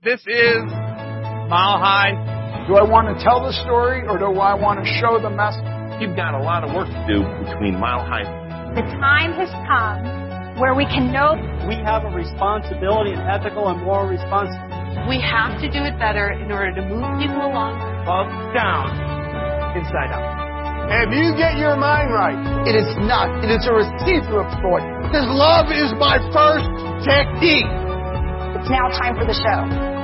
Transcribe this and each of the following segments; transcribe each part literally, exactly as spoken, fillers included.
This is Mile High. Do I want to tell the story or do I want to show the message? You've got a lot of work to do between Mile High. The time has come where we can know we have a responsibility, an ethical and moral responsibility. We have to do it better in order to move people along. Up, down, inside out. If you get your mind right, it is not. It is a receiver of thought. Because love is my first technique. It's now time for the show.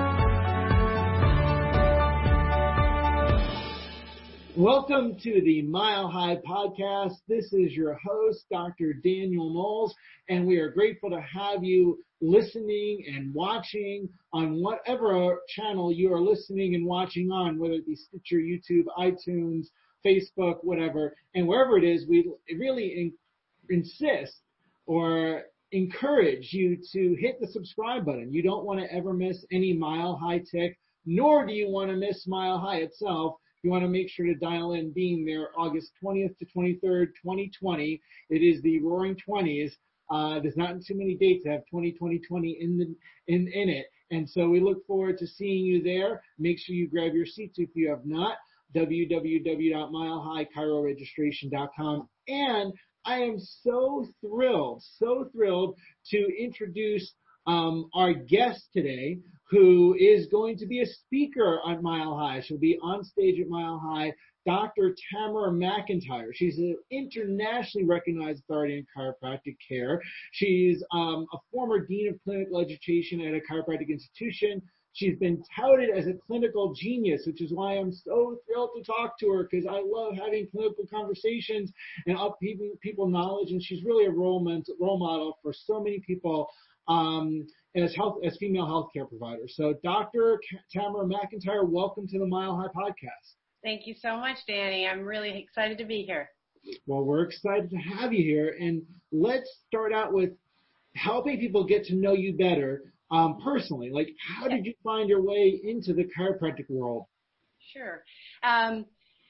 Welcome to the Mile High Podcast. This is your host, Doctor Daniel Knowles, and we are grateful to have you listening and watching on whatever channel you are listening and watching on, whether it be Stitcher, YouTube, iTunes, Facebook, whatever, and wherever it is, we really in, insist or encourage you to hit the subscribe button. You don't want to ever miss any Mile High Tech, nor do you want to miss Mile High itself. You want to make sure to dial in being there August twentieth to twenty-third, twenty twenty. It is the Roaring Twenties. Uh, there's not too many dates that have twenty, twenty, twenty in the in, in it. And so we look forward to seeing you there. Make sure you grab your seats if you have not. w w w dot mile high chiro registration dot com. And I am so thrilled, so thrilled to introduce um, our guest today, who is going to be a speaker at Mile High. She'll be on stage at Mile High, Doctor Tamara McIntyre. She's an internationally recognized authority in chiropractic care. She's um, a former dean of clinical education at a chiropractic institution. She's been touted as a clinical genius, which is why I'm so thrilled to talk to her, because I love having clinical conversations and upgiving people knowledge. And she's really a role, role model for so many people um, as health as female healthcare providers. So, Doctor Tamara McIntyre, welcome to the Mile High Podcast. Thank you so much, Danny. I'm really excited to be here. Well, we're excited to have you here. And let's start out with helping people get to know you better. Um, personally, like, how did you find your way into the chiropractic world? Sure. Um,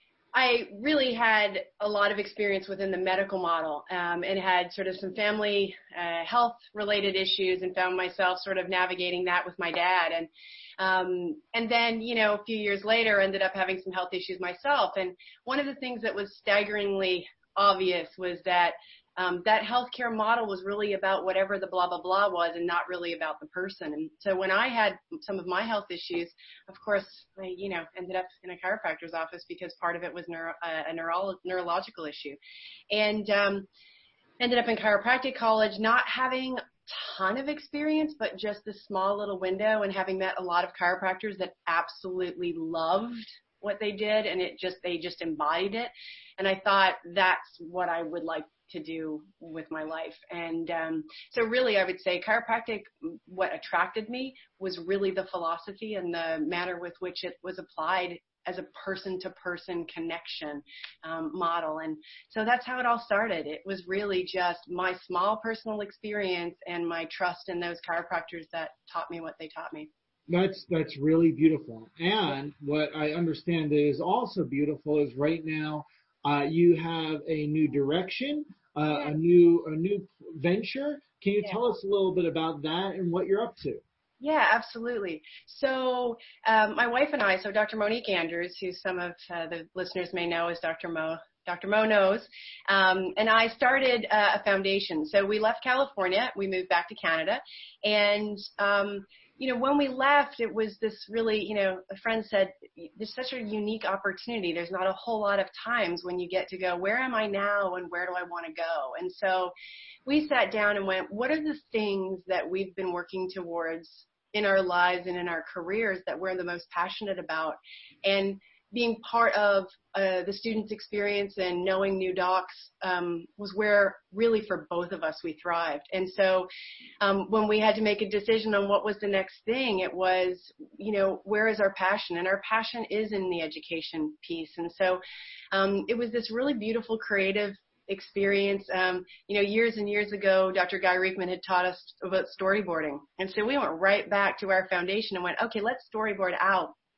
I really had a lot of experience within the medical model um, and had sort of some family uh, health-related issues and found myself sort of navigating that with my dad. And um, and then, you know, a few years later, ended up having some health issues myself. And one of the things that was staggeringly obvious was that Um, that healthcare model was really about whatever the blah, blah, blah was and not really about the person. And so when I had some of my health issues, of course, I, you know, ended up in a chiropractor's office because part of it was neuro, uh, a neuro, neurological issue. And um, ended up in chiropractic college, not having a ton of experience, but just this small little window, and having met a lot of chiropractors that absolutely loved what they did, and it just, they just embodied it. And I thought that's what I would like to do with my life. And um, so really, I would say chiropractic, what attracted me was really the philosophy and the manner with which it was applied as a person-to-person connection um, model. And so that's how it all started. It was really just my small personal experience and my trust in those chiropractors that taught me what they taught me. That's that's really beautiful. And what I understand that is also beautiful is right now uh, you have a new direction, uh, yeah. a new a new venture. Can you yeah. tell us a little bit about that and what you're up to? Yeah, absolutely. So um, my wife and I, so Doctor Monique Andrews, who some of uh, the listeners may know as Doctor Mo, Doctor Mo knows, um, and I started uh, a foundation. So we left California, we moved back to Canada, and um, you know, when we left, it was this really, you know, a friend said, there's such a unique opportunity. There's not a whole lot of times when you get to go, where am I now and where do I want to go? And so we sat down and went, what are the things that we've been working towards in our lives and in our careers that we're the most passionate about? And being part of uh, the student's experience and knowing new docs um, was where really for both of us we thrived. And so um, when we had to make a decision on what was the next thing, it was, you know, where is our passion? And our passion is in the education piece. And so um, it was this really beautiful, creative experience. Um, you know, years and years ago, Doctor Guy Riekman had taught us about storyboarding. And so we went right back to our foundation and went, okay, let's storyboard out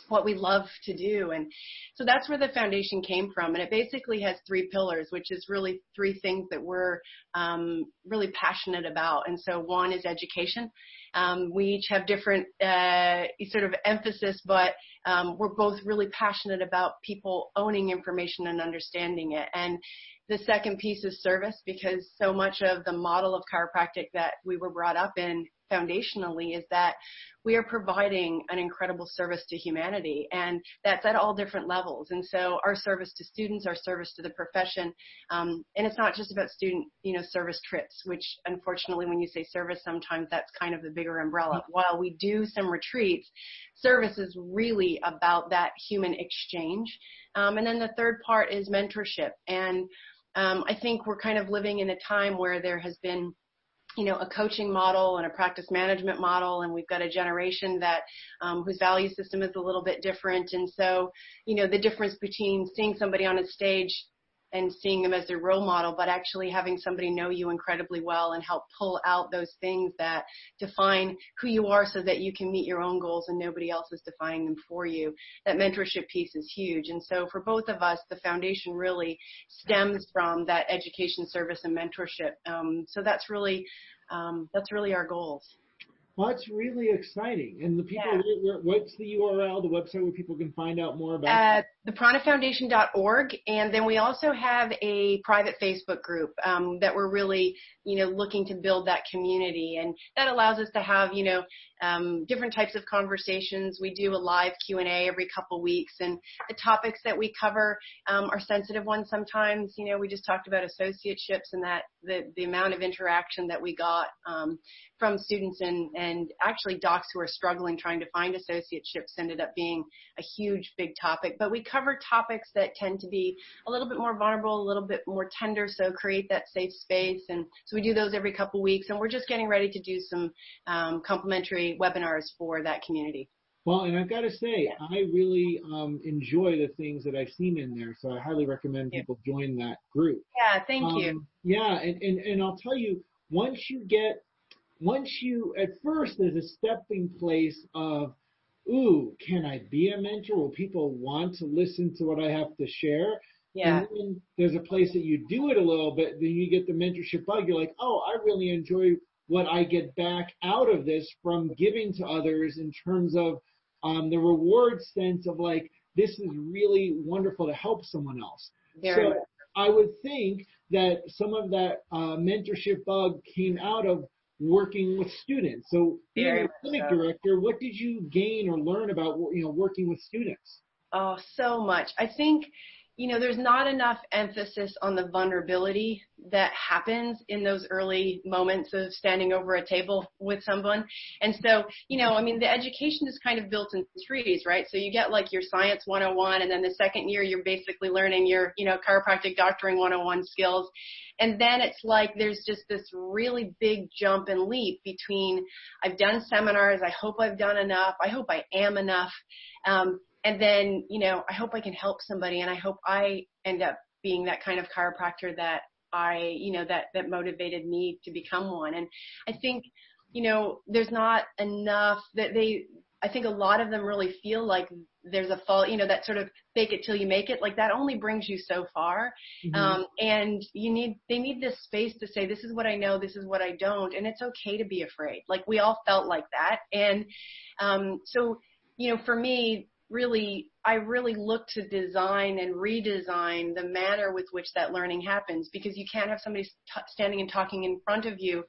what we love to do. And so that's where the foundation came from. And it basically has three pillars, which is really three things that we're um, really passionate about. And so one is education. Um, we each have different uh, sort of emphasis, but um, we're both really passionate about people owning information and understanding it. And the second piece is service, because so much of the model of chiropractic that we were brought up in foundationally is that we are providing an incredible service to humanity, and that's at all different levels. And so our service to students, our service to the profession, um, and it's not just about student, you know, service trips, which unfortunately when you say service, sometimes that's kind of the bigger umbrella. While we do some retreats, service is really about that human exchange. Um, and then the third part is mentorship. And um, I think we're kind of living in a time where there has been, you know, a coaching model and a practice management model, and we've got a generation that um, whose value system is a little bit different. And so, you know, the difference between seeing somebody on a stage and seeing them as their role model, but actually having somebody know you incredibly well and help pull out those things that define who you are so that you can meet your own goals and nobody else is defining them for you. That mentorship piece is huge. And so for both of us, the foundation really stems from that education, service, and mentorship. Um, so that's really, um, that's really our goals. Well, that's really exciting. And the people, Yeah. what's the U R L, the website where people can find out more about it? Uh, the prana foundation dot org. And then we also have a private Facebook group um, that we're really, you know, looking to build that community. And that allows us to have, you know, um, different types of conversations. We do a live Q and A every couple weeks. And the topics that we cover um, are sensitive ones sometimes. You know, we just talked about associateships and that the, the amount of interaction that we got um, from students and, and actually docs who are struggling trying to find associateships ended up being a huge, big topic. But we cover topics that tend to be a little bit more vulnerable, a little bit more tender, so create that safe space. And so we do those every couple weeks, and we're just getting ready to do some um, complimentary webinars for that community. Well, and I've got to say, yeah. I really um, enjoy the things that I've seen in there, so I highly recommend people join that group. Yeah, thank um, you. Yeah, and, and, and I'll tell you, once you get Once you, at first, there's a stepping place of, ooh, can I be a mentor? Will people want to listen to what I have to share? Yeah. And then there's a place that you do it a little bit, then you get the mentorship bug. You're like, oh, I really enjoy what I get back out of this from giving to others in terms of um, the reward sense of like, this is really wonderful to help someone else. Very so much. I would think that some of that uh, mentorship bug came out of working with students. So being Very a clinic so. director, what did you gain or learn about, you know, working with students? Oh, so much. I think, you know, there's not enough emphasis on the vulnerability that happens in those early moments of standing over a table with someone. And so, you know, I mean, the education is kind of built in threes, right? So you get like your science one oh one, and then the second year you're basically learning your, you know, chiropractic doctoring one oh one skills. And then it's like there's just this really big jump and leap between I've done seminars, I hope I've done enough, I hope I am enough, um, and then, you know, I hope I can help somebody, and I hope I end up being that kind of chiropractor that I, you know, that, that motivated me to become one. And I think, you know, there's not enough that they, I think a lot of them really feel like there's a fall, you know, that sort of fake it till you make it, like that only brings you so far. Mm-hmm. Um, and you need, they need this space to say, this is what I know, this is what I don't. And it's okay to be afraid. Like we all felt like that. And um, so, you know, for me, really, I really look to design and redesign the manner with which that learning happens, because you can't have somebody st- standing and talking in front of you.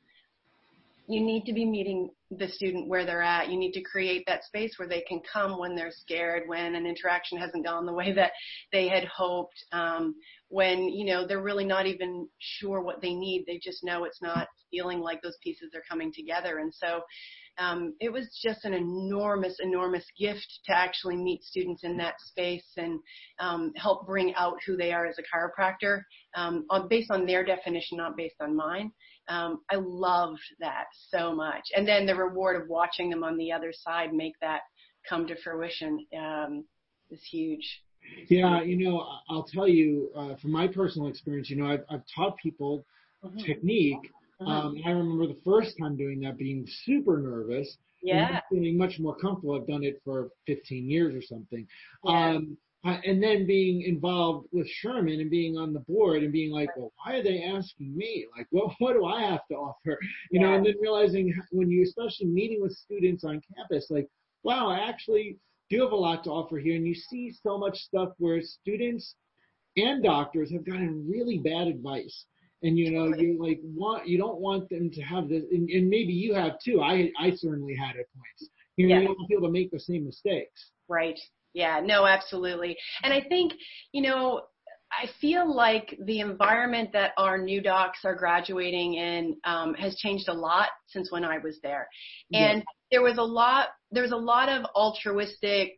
You need to be meeting the student where they're at. You need to create that space where they can come when they're scared, when an interaction hasn't gone the way that they had hoped, um, when, you know, they're really not even sure what they need. They just know it's not feeling like those pieces are coming together. And so um, it was just an enormous, enormous gift to actually meet students in that space and um, help bring out who they are as a chiropractor um, on, based on their definition, not based on mine. Um, I loved that so much. And then the reward of watching them on the other side make that come to fruition um, is huge. Yeah, you know, I'll tell you uh, from my personal experience, you know, I've, I've taught people mm-hmm. technique. Mm-hmm. Um, I remember the first time doing that being super nervous. Yeah. And feeling much more comfortable. I've done it for fifteen years or something. Yeah. Um, uh, and then being involved with Sherman and being on the board and being like, well, why are they asking me? Like, what, what do I have to offer? You Yeah. know, and then realizing when you, especially meeting with students on campus, like, wow, I actually do have a lot to offer here. And you see so much stuff where students and doctors have gotten really bad advice. And, you know, you like want, you don't want them to have this, and, and maybe you have too. I, I certainly had at points. You know, Yeah. you don't want people to make the same mistakes. Right. Yeah, no, absolutely. And I think, you know, I feel like the environment that our new docs are graduating in um, has changed a lot since when I was there. And Yeah. there was a lot, there was a lot of altruistic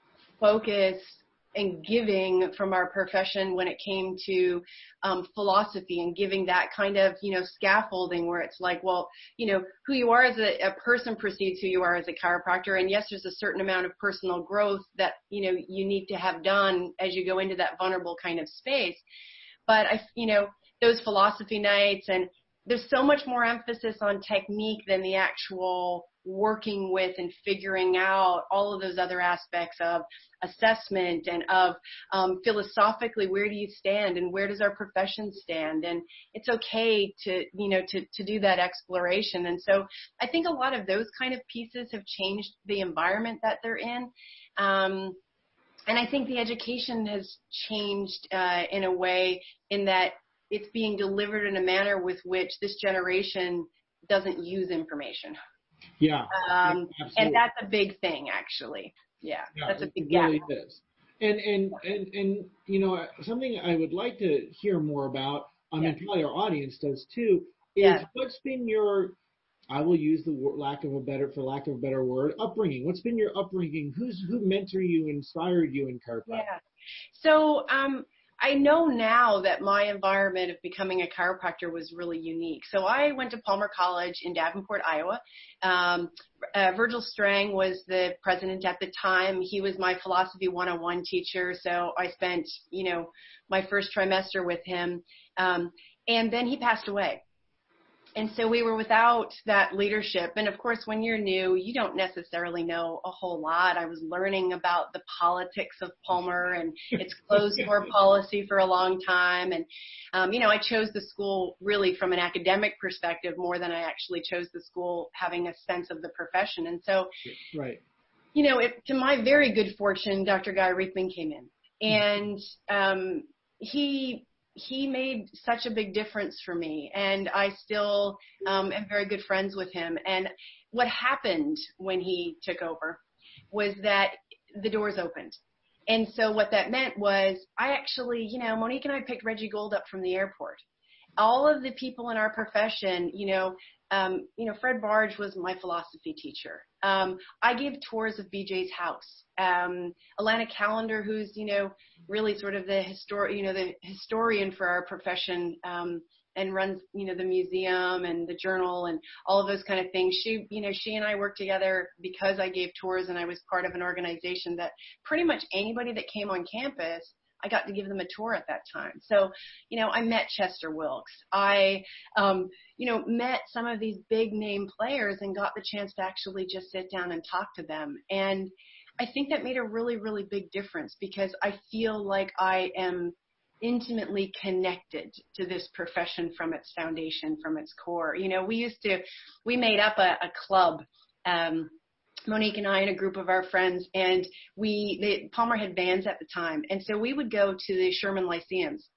focus and giving from our profession when it came to um, philosophy and giving that kind of, you know, scaffolding where it's like, well, you know, who you are as a, a person precedes who you are as a chiropractor. And yes, there's a certain amount of personal growth that, you know, you need to have done as you go into that vulnerable kind of space. But, I, you know, those philosophy nights, and there's so much more emphasis on technique than the actual working with and figuring out all of those other aspects of assessment and of um, philosophically, where do you stand and where does our profession stand? And it's okay to, you know, to, to do that exploration. And so I think a lot of those kind of pieces have changed the environment that they're in. Um, and I think the education has changed uh, in a way in that it's being delivered in a manner with which this generation doesn't use information. Yeah. Um, absolutely. and that's a big thing, actually. Yeah, Yeah, that's a it big really gap. is. And, and, and, and, you know, something I would like to hear more about, I mean, Yeah. probably our audience does too, is Yeah. what's been your, I will use the word, lack of a better, for lack of a better word, upbringing. What's been your upbringing? Who's, who mentored you, inspired you in chiropractic? Yeah. So, um, I know now that my environment of becoming a chiropractor was really unique. So I went to Palmer College in Davenport, Iowa. Um, uh, Virgil Strang was the president at the time. He was my philosophy one oh one teacher. So I spent, you know, my first trimester with him. Um, and then he passed away. And so we were without that leadership. And of course, when you're new, you don't necessarily know a whole lot. I was learning about the politics of Palmer and its closed door policy for a long time. And, um, you know, I chose the school really from an academic perspective more than I actually chose the school having a sense of the profession. And so, right. you know, it, to my very good fortune, Doctor Guy Riekman came in. And um, he... he made such a big difference for me, and I still um, am very good friends with him. And what happened when he took over was that the doors opened. And so what that meant was I actually, you know, Monique and I picked Reggie Gold up from the airport. All of the people in our profession, you know, um, you know, Fred Barge was my philosophy teacher. Um, I gave tours of B J's house. Um, Alana Callender, who's, you know, really sort of the histor- you know, the historian for our profession, um, and runs, you know, the museum and the journal and all of those kind of things. She, you know, she and I worked together because I gave tours and I was part of an organization that pretty much anybody that came on campus, I got to give them a tour at that time. So, you know, I met Chester Wilkes. I, um, you know, met some of these big name players and got the chance to actually just sit down and talk to them. And I think that made a really, really big difference because I feel like I am intimately connected to this profession from its foundation, from its core. You know, we used to, we made up a, a club, um, Monique and I and a group of our friends, and we, they, Palmer had bands at the time, and so we would go to the Sherman Lyceums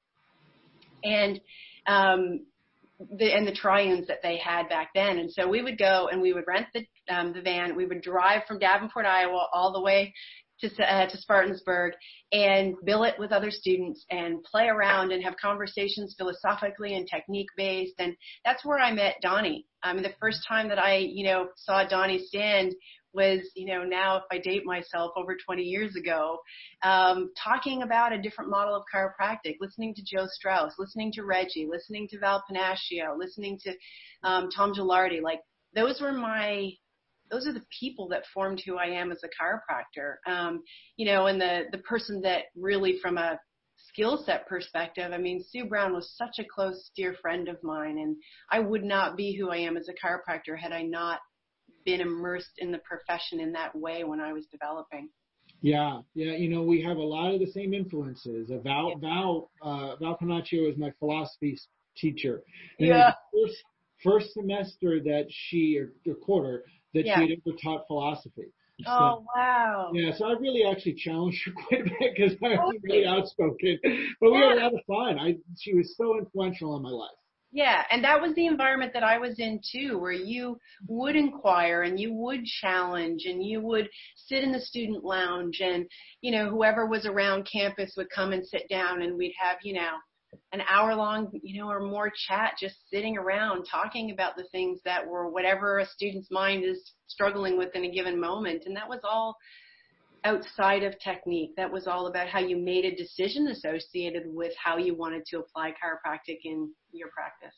and um, the and the triunes that they had back then, and so we would go and we would rent the um, the van. We would drive from Davenport, Iowa, all the way to uh, to Spartansburg and bill it with other students and play around and have conversations philosophically and technique based, and that's where I met Donnie. I mean, the first time that I, you know, saw Donnie stand was, you know, now if I date myself, over twenty years ago, um, talking about a different model of chiropractic, listening to Joe Strauss, listening to Reggie, listening to Val Panaccio, listening to um, Tom Gilardi. Like, those were my, those are the people that formed who I am as a chiropractor. Um, you know, and the, the person that really from a skill set perspective, I mean, Sue Brown was such a close, dear friend of mine, and I would not be who I am as a chiropractor had I not been immersed in the profession in that way when I was developing. Yeah, yeah. You know, we have a lot of the same influences. Uh, Val, Yeah. Val, uh, Val Panaccio is my philosophy s- teacher. And Yeah. it was the first, first semester that she, or the quarter, that Yeah. she had ever taught philosophy. Oh, wow. Yeah, so I really actually challenged her quite a bit because I was Okay. really outspoken. But we had Yeah. a lot of fun. I, she was so influential in my life. Yeah, and that was the environment that I was in too, where you would inquire and you would challenge and you would sit in the student lounge and, you know, whoever was around campus would come and sit down and we'd have, you know, an hour long, you know, or more chat just sitting around talking about the things that were whatever a student's mind is struggling with in a given moment. And that was all outside of technique. That was all about how you made a decision associated with how you wanted to apply chiropractic in your practice.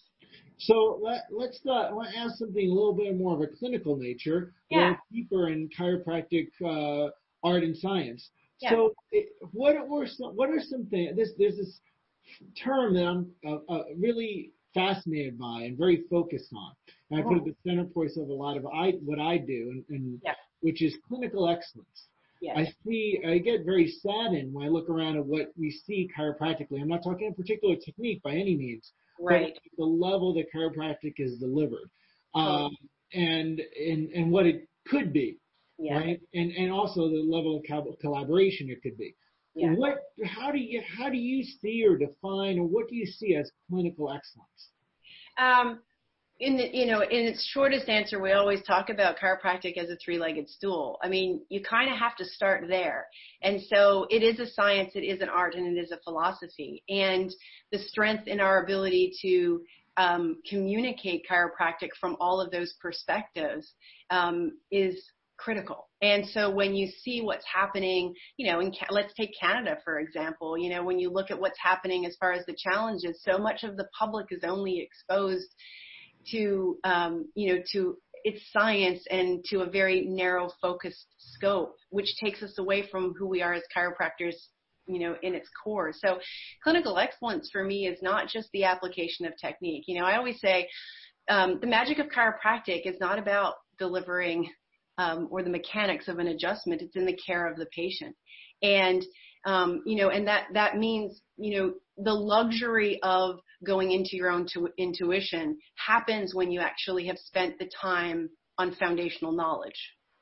So let, let's uh, I want to ask something a little bit more of a clinical nature, a Yeah. little deeper in chiropractic uh, art and science. Yeah. So it, what were some, what are some things, this, there's this term that I'm uh, uh, really fascinated by and very focused on. And I put at the center point of a lot of I, what I do, and, and Yeah. which is clinical excellence. Yes. I see, I get very saddened when I look around at what we see chiropractically. I'm not talking a particular technique by any means, Right. but the level that chiropractic is delivered, um, and, and and what it could be, Yeah. right? And and also the level of co- collaboration it could be. Yeah. What, how do you how do you see or define, or what do you see as clinical excellence? Um, in the, you know, in its shortest answer, we always talk about chiropractic as a three-legged stool. I mean, you kind of have to start there. And so it is a science, it is an art, and it is a philosophy. And the strength in our ability to um, communicate chiropractic from all of those perspectives um, is critical. And so when you see what's happening, you know, in, let's take Canada, for example, you know, when you look at what's happening as far as the challenges, so much of the public is only exposed to, um, you know, to its science and to a very narrow focused scope, which takes us away from who we are as chiropractors, you know, in its core. So clinical excellence for me is not just the application of technique. You know, I always say um, the magic of chiropractic is not about delivering um, or the mechanics of an adjustment. It's in the care of the patient. And, um, you know, and that, that means, you know, the luxury of going into your own tu- intuition happens when you actually have spent the time on foundational knowledge.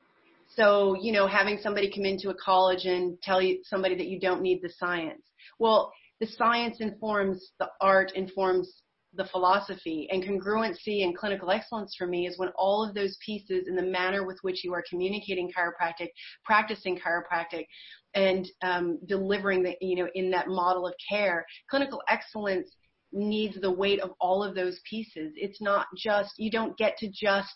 So, you know, having somebody come into a college and tell you somebody that you don't need the science. Well, the science informs the art, informs the philosophy, and congruency and clinical excellence for me is when all of those pieces in the manner with which you are communicating chiropractic, practicing chiropractic, and um, delivering the, you know, in that model of care, clinical excellence needs the weight of all of those pieces. It's not just, you don't get to just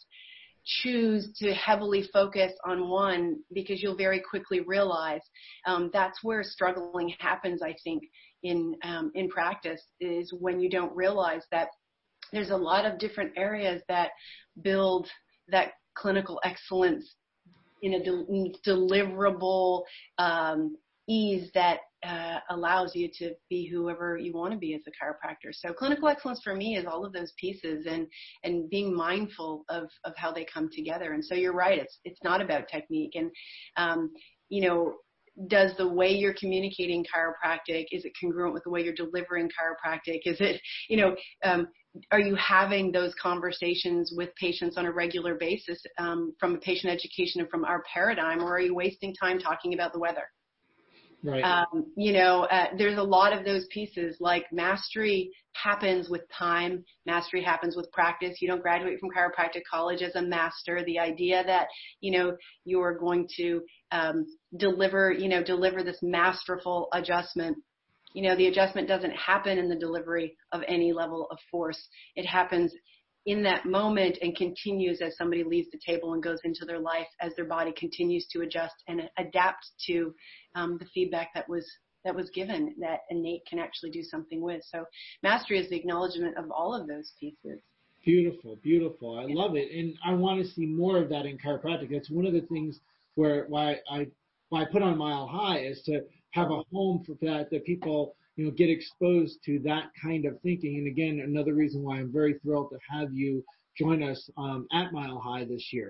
choose to heavily focus on one, because you'll very quickly realize um, that's where struggling happens, I think, in um, in practice, is when you don't realize that there's a lot of different areas that build that clinical excellence in a del- deliverable um, ease that uh, allows you to be whoever you want to be as a chiropractor. So clinical excellence for me is all of those pieces, and, and being mindful of, of how they come together. And so you're right, it's, it's not about technique. And, um, you know, does the way you're communicating chiropractic, is it congruent with the way you're delivering chiropractic? Is it, you know, um, are you having those conversations with patients on a regular basis um, from a patient education and from our paradigm, or are you wasting time talking about the weather? Right. Um, you know, uh, there's a lot of those pieces. Like mastery happens with time. Mastery happens with practice. You don't graduate from chiropractic college as a master. The idea that, you know, you are going to um, deliver, you know, deliver this masterful adjustment. You know, the adjustment doesn't happen in the delivery of any level of force. It happens in that moment and continues as somebody leaves the table and goes into their life, as their body continues to adjust and adapt to um, the feedback that was that was given, that innate can actually do something with. So mastery is the acknowledgement of all of those pieces. Beautiful, beautiful. I love it, and I want to see more of that in chiropractic. That's one of the things where why I why I put on Mile High is to have a home for that, that people, you know, get exposed to that kind of thinking. And again, another reason why I'm very thrilled to have you join us um, at Mile High this year.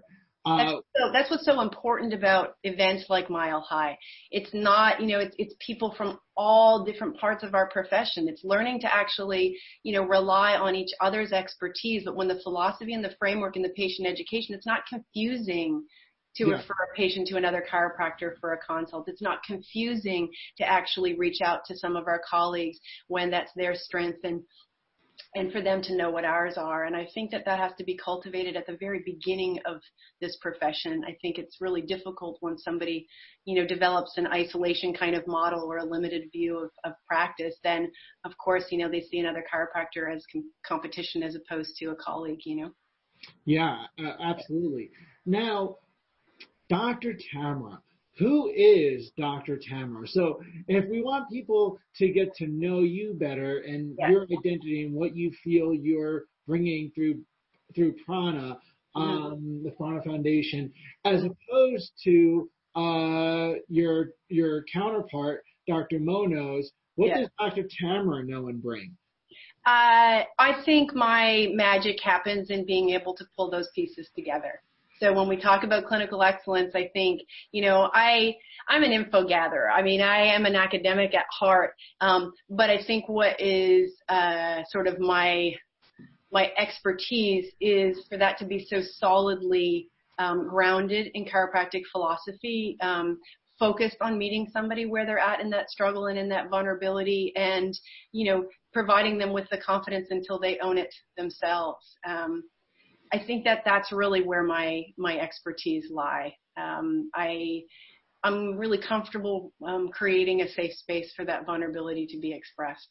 Uh, that's, so, that's what's so important about events like Mile High. It's not, you know, it's, it's people from all different parts of our profession. It's learning to actually, you know, rely on each other's expertise. But when the philosophy and the framework and the patient education, it's not confusing to yeah. refer a patient to another chiropractor for a consult. It's not confusing to actually reach out to some of our colleagues when that's their strength, and and for them to know what ours are. And I think that that has to be cultivated at the very beginning of this profession. I think it's really difficult when somebody, you know, develops an isolation kind of model or a limited view of, of practice. Then, of course, you know, they see another chiropractor as com- competition as opposed to a colleague, you know. Yeah, uh, absolutely. Now, Doctor Tamara. Who is Doctor Tamara? So if we want people to get to know you better and yes. your identity and what you feel you're bringing through through Prana, um, the Prana Foundation, as opposed to uh, your your counterpart, Doctor Monos, what yes. does Doctor Tamara know and bring? Uh, I think my magic happens in being able to pull those pieces together. So when we talk about clinical excellence, I think, you know, I, I'm an info gatherer. I mean, I am an academic at heart, um, but I think what is uh, sort of my my expertise is for that to be so solidly um, grounded in chiropractic philosophy, um, focused on meeting somebody where they're at in that struggle and in that vulnerability, and, you know, providing them with the confidence until they own it themselves. Um, I think that that's really where my, my expertise lie. Um, I, I'm really comfortable um, creating a safe space for that vulnerability to be expressed.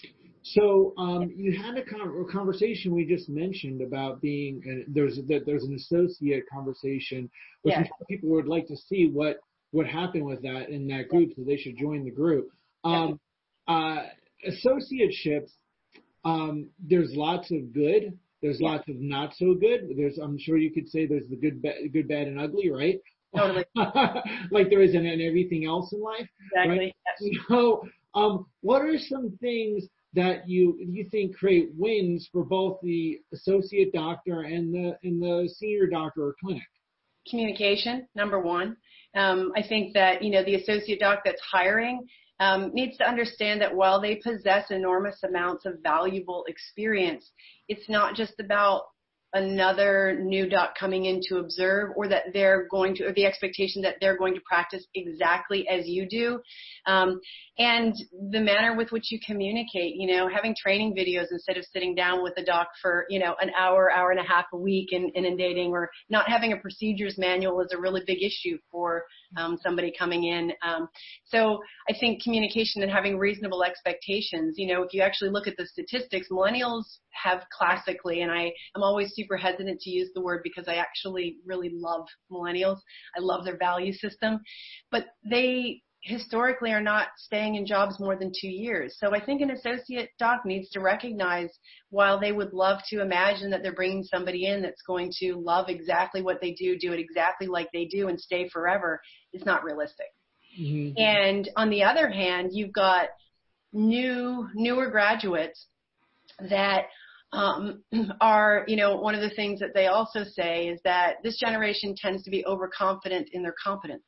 So um, you had a, con- a conversation we just mentioned about being, uh, there's there's an associate conversation, which yes. people would like to see what, what happened with that in that group, so they should join the group. Um, uh, associateships, um, there's lots of good. There's yeah. lots of not so good. There's, I'm sure you could say there's the good, ba- good, bad, and ugly, right? Totally. Like there is in, in everything else in life. Exactly. Right? Yes. So, um, what are some things that you you think create wins for both the associate doctor and the and the senior doctor or clinic? Communication, number one. Um, I think that, you know, the associate doc that's hiring Um, needs to understand that while they possess enormous amounts of valuable experience, it's not just about another new doc coming in to observe, or that they're going to, or the expectation that they're going to practice exactly as you do. Um, and the manner with which you communicate, you know, having training videos instead of sitting down with a doc for, you know, an hour, hour and a half a week and inundating, or not having a procedures manual is a really big issue for um, somebody coming in. Um, so I think communication and having reasonable expectations, you know, if you actually look at the statistics, millennials have classically, and I am always super hesitant to use the word because I actually really love millennials. I love their value system, but they historically are not staying in jobs more than two years. So I think an associate doc needs to recognize, while they would love to imagine that they're bringing somebody in that's going to love exactly what they do, do it exactly like they do, and stay forever, it's not realistic. Mm-hmm. And on the other hand, you've got new, newer graduates that Um, are, you know, one of the things that they also say is that this generation tends to be overconfident in their competence.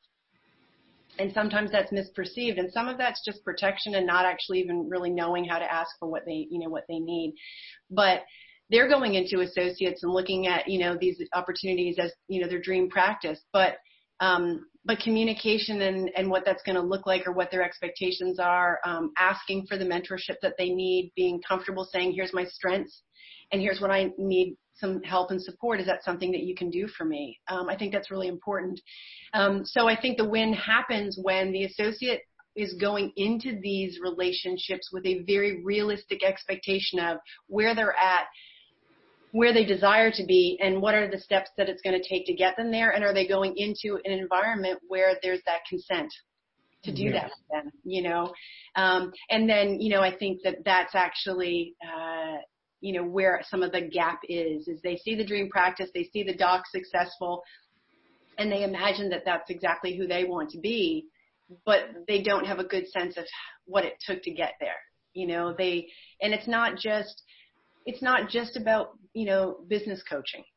And sometimes that's misperceived. And some of that's just protection and not actually even really knowing how to ask for what they, you know, what they need. But they're going into associates and looking at, you know, these opportunities as, you know, their dream practice. But, um, but communication and, and what that's going to look like, or what their expectations are, um, asking for the mentorship that they need, being comfortable saying, here's my strengths and here's what I need some help and support. Is that something that you can do for me? Um, I think that's really important. Um, so I think the win happens when the associate is going into these relationships with a very realistic expectation of where they're at, where they desire to be, and what are the steps that it's going to take to get them there, and are they going into an environment where there's that consent to do yes. that with them, you know? Um, and then, you know, I think that that's actually, uh, you know, where some of the gap is, is they see the dream practice, they see the doc successful, and they imagine that that's exactly who they want to be, but they don't have a good sense of what it took to get there. You know, they, and it's not just, it's not just about, you know, business coaching.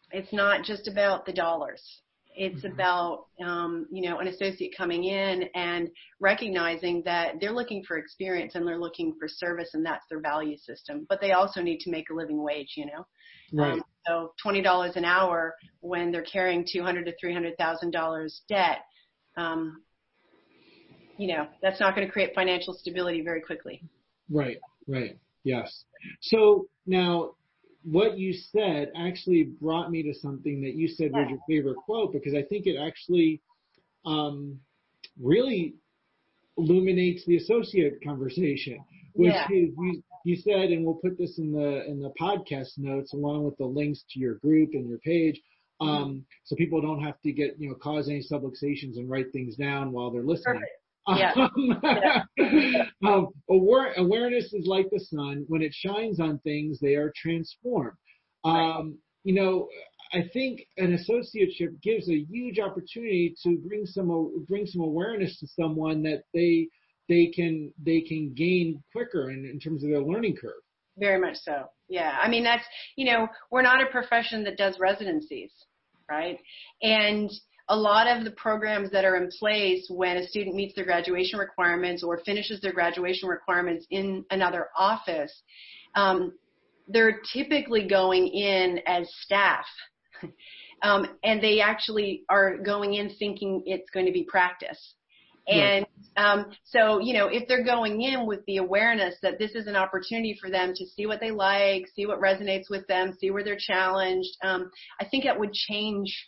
It's not just about the dollars. It's Mhm. about, um, you know, an associate coming in and recognizing that they're looking for experience and they're looking for service, and that's their value system. But they also need to make a living wage, you know. Right. Um, so twenty dollars an hour when they're carrying two hundred to three hundred thousand dollars debt, um, you know, that's not going to create financial stability very quickly. Right. Right. Yes. So now, what you said actually brought me to something that you said was your favorite quote, because I think it actually um, really illuminates the associate conversation, which Yeah. is you, you said, and we'll put this in the in the podcast notes along with the links to your group and your page, um, mm-hmm. so people don't have to get you know cause any subluxations and write things down while they're listening. Perfect. Yeah. Um, yeah. um, aware, awareness is like the sun. When it shines on things, they are transformed. Right. Um, you know, I think an associateship gives a huge opportunity to bring some bring some awareness to someone that they they can they can gain quicker in, in terms of their learning curve. Very much so. Yeah. I mean, that's, you know, we're not a profession that does residencies, right? And a lot of the programs that are in place when a student meets their graduation requirements or finishes their graduation requirements in another office, um, they're typically going in as staff. um, and they actually are going in thinking it's going to be practice. And um, so, you know, if they're going in with the awareness that this is an opportunity for them to see what they like, see what resonates with them, see where they're challenged, um, I think that would change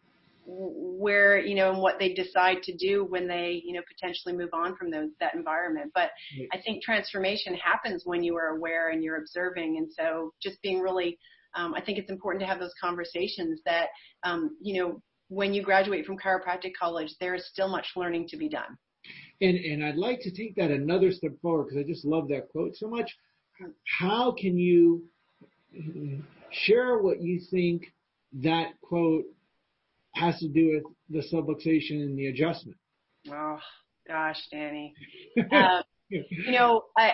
where, you know, and what they decide to do when they, you know, potentially move on from those, that environment. But I think transformation happens when you are aware and you're observing. And so just being really, um, I think it's important to have those conversations that, um, you know, when you graduate from chiropractic college, there is still much learning to be done. And, and I'd like to take that another step forward because I just love that quote so much. How can you share what you think that quote has to do with the subluxation and the adjustment? Oh, gosh, Danny. Uh, you know, I,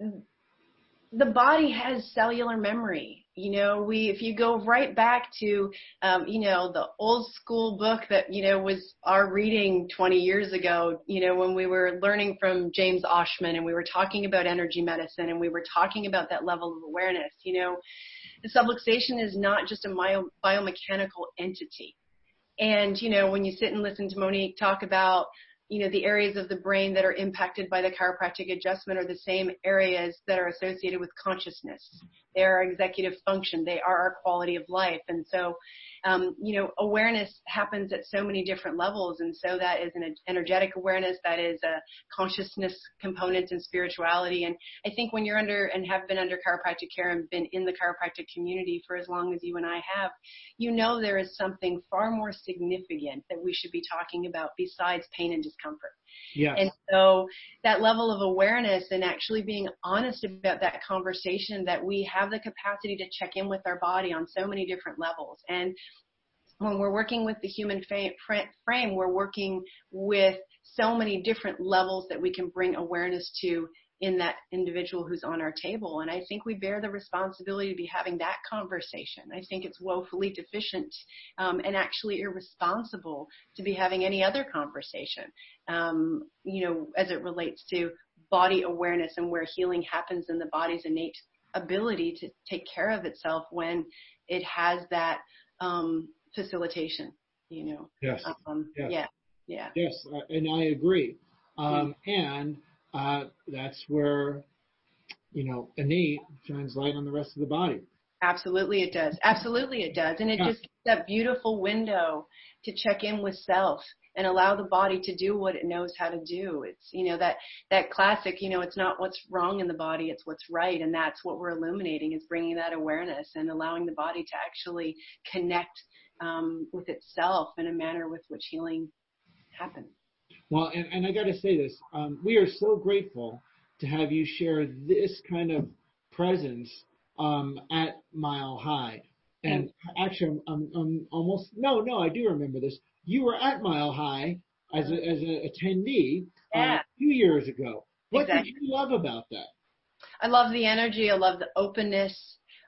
the body has cellular memory. You know, we, if you go right back to, um, you know, the old school book that, you know, was our reading twenty years ago, you know, when we were learning from James Oshman and we were talking about energy medicine and we were talking about that level of awareness, you know, the subluxation is not just a bio, biomechanical entity. And, you know, when you sit and listen to Monique talk about, you know, the areas of the brain that are impacted by the chiropractic adjustment are the same areas that are associated with consciousness. They are executive function. They are our quality of life. And so, um, you know, awareness happens at so many different levels. And so that is an energetic awareness. That is a consciousness component in spirituality. And I think when you're under and have been under chiropractic care and been in the chiropractic community for as long as you and I have, you know there is something far more significant that we should be talking about besides pain and discomfort. Yes. And so that level of awareness and actually being honest about that conversation, that we have the capacity to check in with our body on so many different levels. And when we're working with the human frame, we're working with so many different levels that we can bring awareness to in that individual who's on our table. And I think we bear the responsibility to be having that conversation. I think it's woefully deficient um, and actually irresponsible to be having any other conversation, um, you know, as it relates to body awareness and where healing happens in the body's innate ability to take care of itself when it has that um, facilitation, you know. Yes. Um, yes. Yeah. Yeah. Yes. Uh, and I agree. Um, mm. And Uh, that's where, you know, innate shines light on the rest of the body. Absolutely it does. Absolutely it does. And it yeah. just gives that beautiful window to check in with self and allow the body to do what it knows how to do. It's, you know, that, that classic, you know, it's not what's wrong in the body, it's what's right. And that's what we're illuminating, is bringing that awareness and allowing the body to actually connect um, with itself in a manner with which healing happens. Well, and, and I got to say this, um, we are so grateful to have you share this kind of presence um, at Mile High. And actually, I'm, I'm, I'm almost, no, no, I do remember this. You were at Mile High as a, as an attendee yeah. uh, a few years ago. What exactly. did you love about that? I love the energy. I love the openness.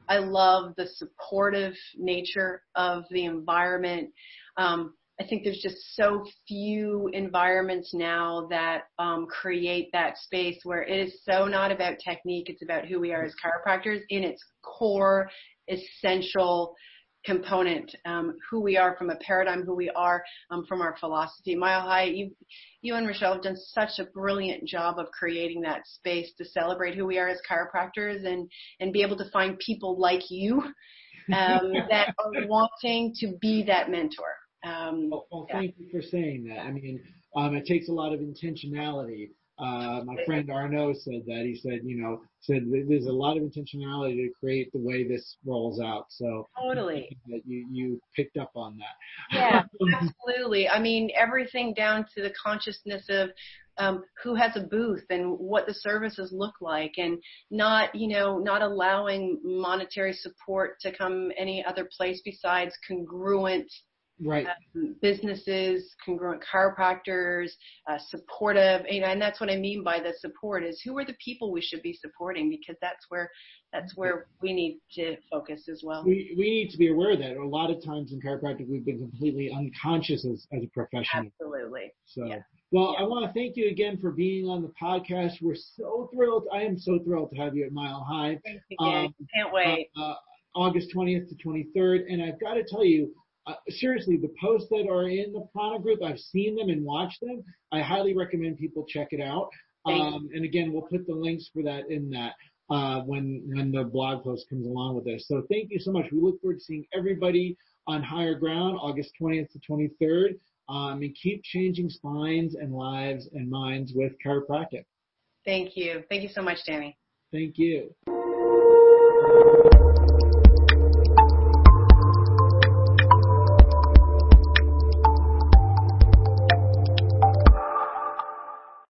I love the supportive nature of the environment. Um, I think there's just so few environments now that um, create that space where it is so not about technique. It's about who we are as chiropractors in its core, essential component, um, who we are from a paradigm, who we are um, from our philosophy. Mile High, you, you and Rochelle have done such a brilliant job of creating that space to celebrate who we are as chiropractors and, and be able to find people like you um, that are wanting to be that mentor. Um, well, well, yeah. thank you for saying that. I mean, um, it takes a lot of intentionality. Uh, my friend Arnaud said that. He said, you know, said there's a lot of intentionality to create the way this rolls out. So Totally. that you, you picked up on that. Yeah, absolutely. I mean, everything down to the consciousness of um, who has a booth and what the services look like, and not, you know, not allowing monetary support to come any other place besides congruent Right. Um, businesses, congruent chiropractors, uh, supportive, you know, and that's what I mean by the support is who are the people we should be supporting, because that's where that's where we need to focus as well. We we need to be aware of that. A lot of times in chiropractic, we've been completely unconscious as, as a profession. Absolutely. So, yeah. well, yeah. I want to thank you again for being on the podcast. We're so thrilled. I am so thrilled to have you at Mile High. Thank you, Gary. Um, Can't wait. Uh, uh, August twentieth to twenty-third, and I've got to tell you. Uh, seriously, the posts that are in the Prana group, I've seen them and watched them. I highly recommend people check it out. Um, and again, we'll put the links for that in that uh, when when the blog post comes along with this. So thank you so much. We look forward to seeing everybody on Higher Ground, August twentieth to twenty-third. Um, and keep changing spines and lives and minds with chiropractic. Thank you. Thank you so much, Danny. Thank you.